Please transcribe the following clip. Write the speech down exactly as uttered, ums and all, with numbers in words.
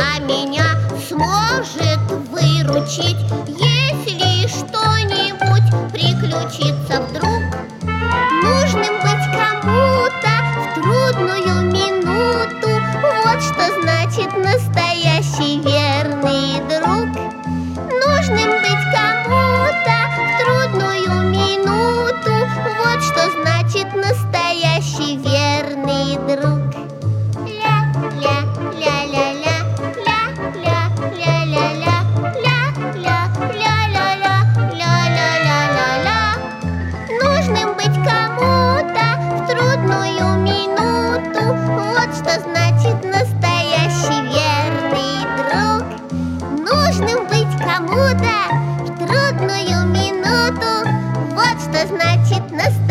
а меня сможет выручить, если что-нибудь приключится вдруг. Нужным быть кому-то в трудную минуту, вот что значит настоящий верный друг. Нужным быть кому-то в трудную минуту, вот что значит настоящий верный друг. Нужным быть кому-то в трудную минуту, вот что значит настоящий верный друг. Нужным быть кому-то в трудную минуту, вот что значит настоящий